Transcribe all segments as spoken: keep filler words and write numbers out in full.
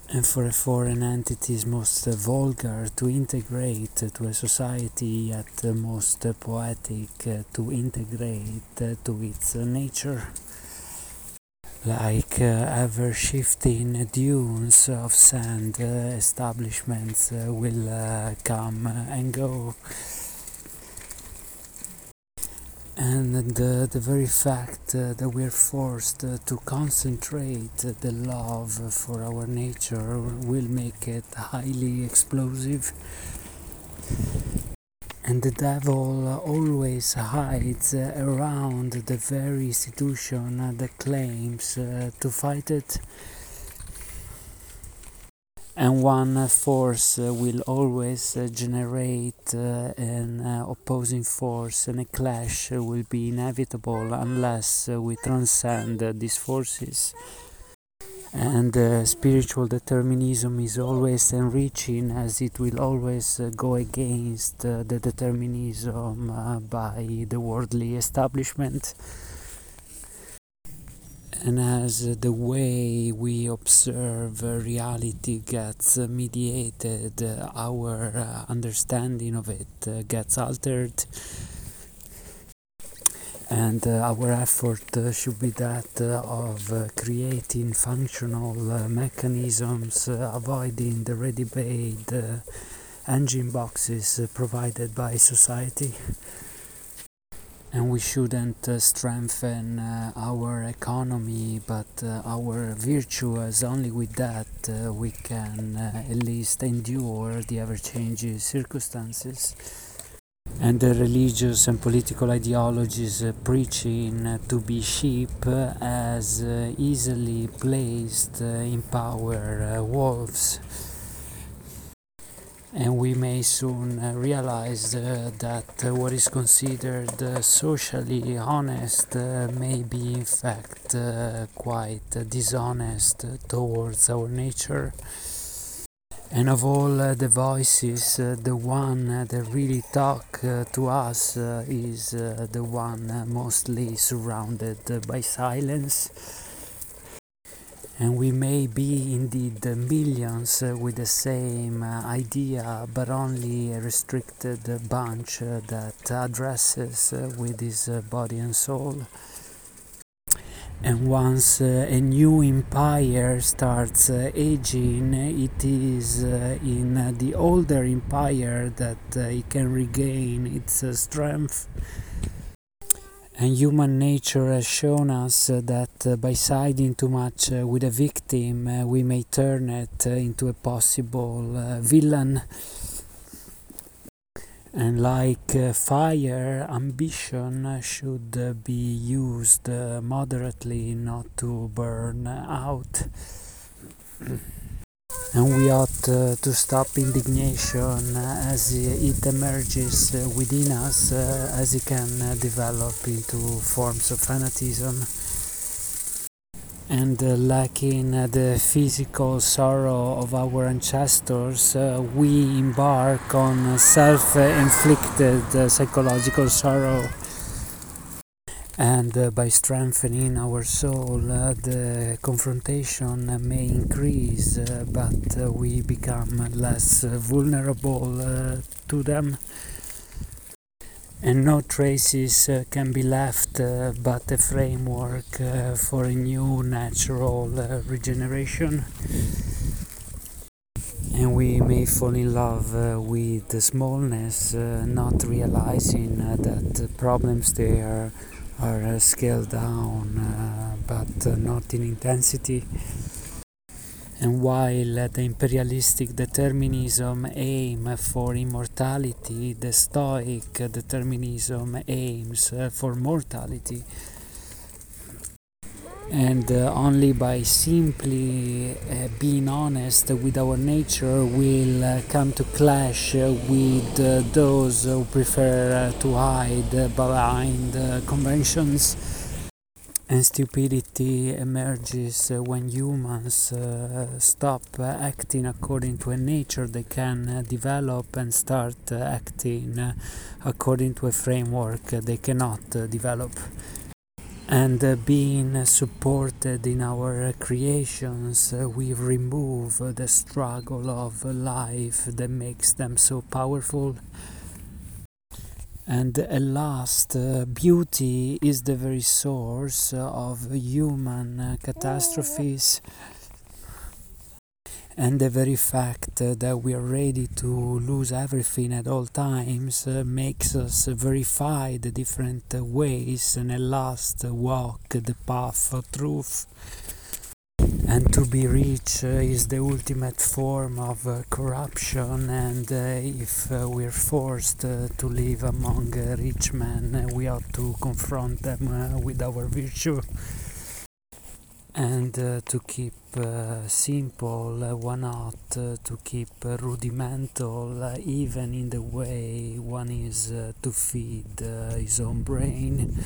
and for a foreign entity is most uh, vulgar to integrate uh, to a society, yet uh, most uh, poetic uh, to integrate uh, to its uh, nature. Like uh, ever-shifting dunes of sand, uh, establishments uh, will uh, come uh, and go. And the, the very fact uh, that we're forced uh, to concentrate uh, the love for our nature will make it highly explosive. And the devil always hides uh, around the very institution uh, that claims uh, to fight it. And one force uh, will always uh, generate uh, an uh, opposing force, and a clash uh, will be inevitable unless uh, we transcend uh, these forces. And uh, spiritual determinism is always enriching, as it will always uh, go against uh, the determinism uh, by the worldly establishment. And as the way we observe reality gets mediated, our understanding of it gets altered. And uh, our effort uh, should be that uh, of uh, creating functional uh, mechanisms, uh, avoiding the ready-made uh, engine boxes uh, provided by society. And we shouldn't uh, strengthen uh, our economy, but uh, our virtue, as only with that uh, we can uh, at least endure the ever-changing circumstances. And the religious and political ideologies uh, preaching uh, to be sheep uh, as uh, easily placed uh, in power uh, wolves. And we may soon uh, realize uh, that uh, what is considered uh, socially honest uh, may be in fact uh, quite uh, dishonest uh, towards our nature. And of all uh, the voices, uh, the one uh, that really talk uh, to us uh, is uh, the one uh, mostly surrounded uh, by silence. And we may be indeed uh, millions uh, with the same uh, idea, but only a restricted uh, bunch uh, that addresses uh, with his uh, body and soul. And once uh, a new empire starts uh, aging, it is uh, in uh, the older empire that uh, it can regain its uh, strength. And human nature has shown us uh, that uh, by siding too much uh, with a victim, uh, we may turn it uh, into a possible uh, villain. And like uh, fire, ambition uh, should uh, be used uh, moderately, not to burn out. And we ought uh, to stop indignation uh, as it emerges uh, within us, uh, as it can uh, develop into forms of fanatism. And uh, lacking uh, the physical sorrow of our ancestors, uh, we embark on self-inflicted uh, psychological sorrow. And uh, by strengthening our soul, uh, the confrontation uh, may increase, uh, but uh, we become less uh, vulnerable uh, to them. And no traces uh, can be left, uh, but a framework uh, for a new natural uh, regeneration. And we may fall in love uh, with the smallness, uh, not realizing uh, that the problems there are uh, scaled down, uh, but uh, not in intensity. And while uh, the imperialistic determinism aim for immortality, the Stoic determinism aims uh, for mortality. And uh, only by simply uh, being honest with our nature will uh, come to clash uh, with uh, those who prefer uh, to hide uh, behind uh, conventions. And stupidity emerges uh, when humans uh, stop uh, acting according to a nature they can uh, develop and start uh, acting uh, according to a framework uh, they cannot uh, develop. And uh, being supported in our creations, uh, we remove uh, the struggle of life that makes them so powerful. And at last, uh, beauty is the very source of human uh, catastrophes. And the very fact uh, that we are ready to lose everything at all times uh, makes us verify the different uh, ways and at last uh, walk the path of truth. And to be rich uh, is the ultimate form of uh, corruption, and uh, if uh, we're forced uh, to live among uh, rich men, uh, we ought to confront them uh, with our virtue. And uh, to keep uh, simple, uh, one ought uh, to keep uh, rudimental, uh, even in the way one is uh, to feed uh, his own brain.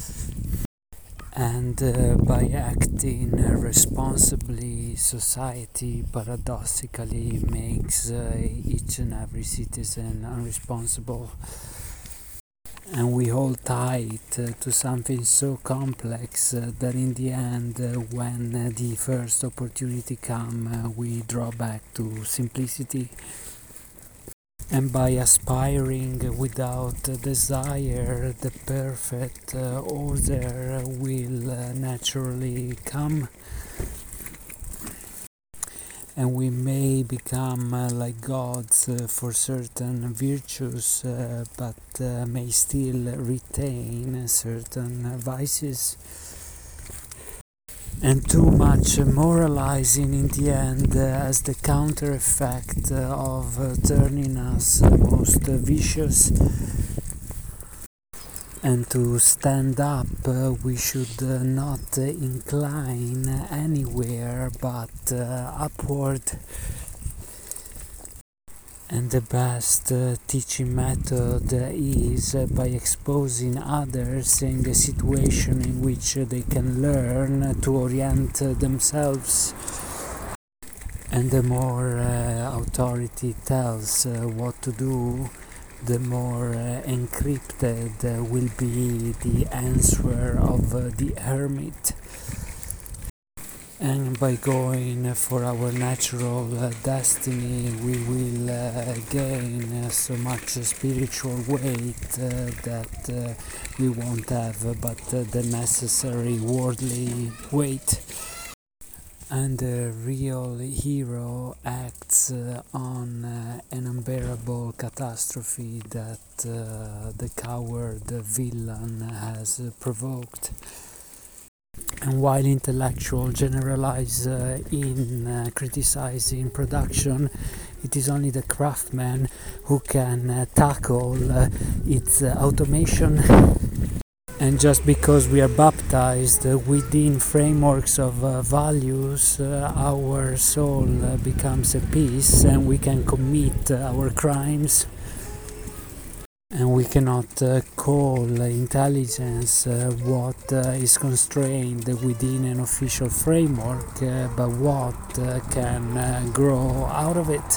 And uh, by acting uh, responsibly, society paradoxically makes uh, each and every citizen unresponsible. And we hold tight uh, to something so complex uh, that in the end, uh, when uh, the first opportunity comes, uh, we draw back to simplicity. And by aspiring without uh, desire, the perfect uh, order will uh, naturally come. And we may become uh, like gods uh, for certain virtues, uh, but uh, may still retain certain uh, vices. And too much moralizing in the end uh, has the counter effect uh, of uh, turning us uh, most uh, vicious. And to stand up, uh, we should uh, not uh, incline anywhere but uh, upward. And the best uh, teaching method uh, is uh, by exposing others in the situation in which uh, they can learn to orient uh, themselves. And the more uh, authority tells uh, what to do, the more uh, encrypted uh, will be the answer of uh, the hermit. And by going for our natural uh, destiny, we will uh, gain uh, so much spiritual weight uh, that uh, we won't have uh, but uh, the necessary worldly weight. And the real hero acts uh, on uh, an unbearable catastrophe that uh, the coward villain has uh, provoked. And while intellectuals generalize uh, in uh, criticizing production, it is only the craftsman who can uh, tackle uh, its uh, automation. And just because we are baptized uh, within frameworks of uh, values, uh, our soul uh, becomes a piece and we can commit uh, our crimes. And we cannot uh, call uh, intelligence uh, what uh, is constrained within an official framework, uh, but what uh, can uh, grow out of it.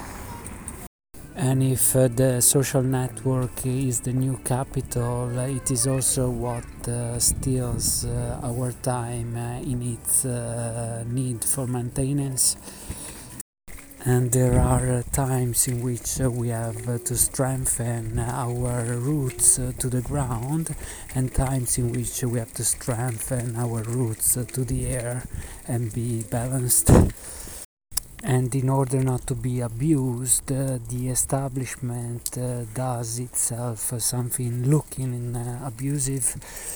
And if uh, the social network is the new capital, uh, it is also what uh, steals uh, our time uh, in its uh, need for maintenance. And there are uh, times in which uh, we have uh, to strengthen our roots uh, to the ground, and times in which uh, we have to strengthen our roots uh, to the air and be balanced. And in order not to be abused, uh, the establishment uh, does itself uh, something looking uh, abusive.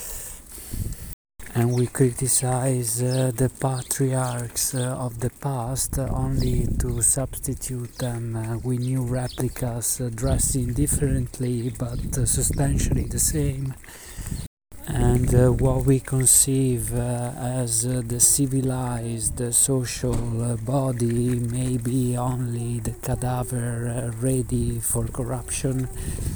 And we criticize uh, the patriarchs uh, of the past uh, only to substitute them uh, with new replicas uh, dressing differently but uh, substantially the same. And uh, what we conceive uh, as uh, the civilized uh, social uh, body may be only the cadaver uh, ready for corruption.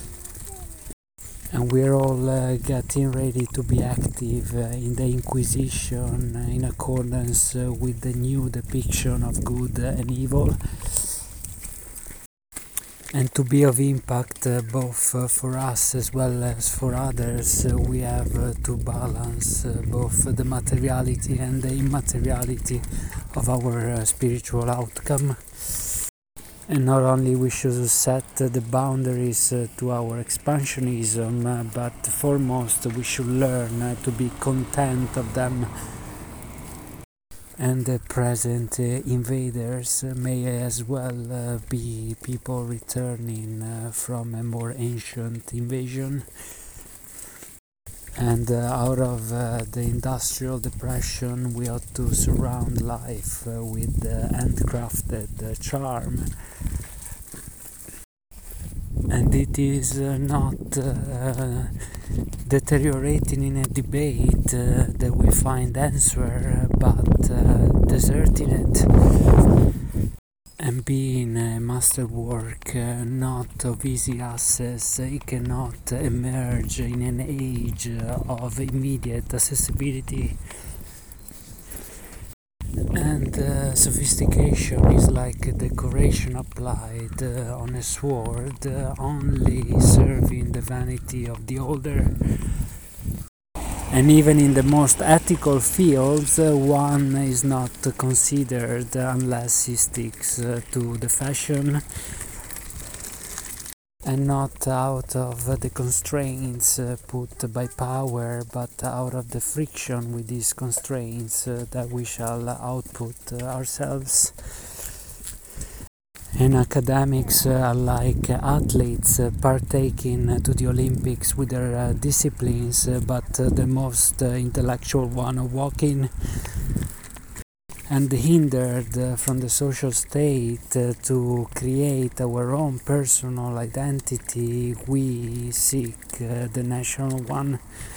And we're all uh, getting ready to be active uh, in the Inquisition uh, in accordance uh, with the new depiction of good and evil. And to be of impact uh, both uh, for us as well as for others, uh, we have uh, to balance uh, both the materiality and the immateriality of our uh, spiritual outcome. And not only we should set uh, the boundaries uh, to our expansionism, uh, but foremost we should learn uh, to be content of them. And the present uh, invaders uh, may as well uh, be people returning uh, from a more ancient invasion. And uh, out of uh, the industrial depression, we ought to surround life uh, with uh, handcrafted uh, charm. And it is uh, not uh, deteriorating in a debate uh, that we find answer, uh, but uh, deserting it and being a masterwork uh, not of easy access. It cannot emerge in an age uh, of immediate accessibility. And uh, sophistication is like a decoration applied uh, on a sword, uh, only serving the vanity of the holder. And even in the most ethical fields, uh, one is not considered unless he sticks uh, to the fashion and not out of the constraints uh, put by power, but out of the friction with these constraints uh, that we shall output uh, ourselves. And academics uh, are like athletes uh, partaking uh, to the Olympics with their uh, disciplines, uh, but uh, the most uh, intellectual one of walking, and hindered uh, from the social state uh, to create our own personal identity, we seek uh, the national one.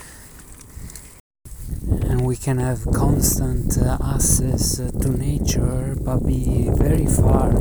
And we can have constant uh, access uh, to nature, but be very far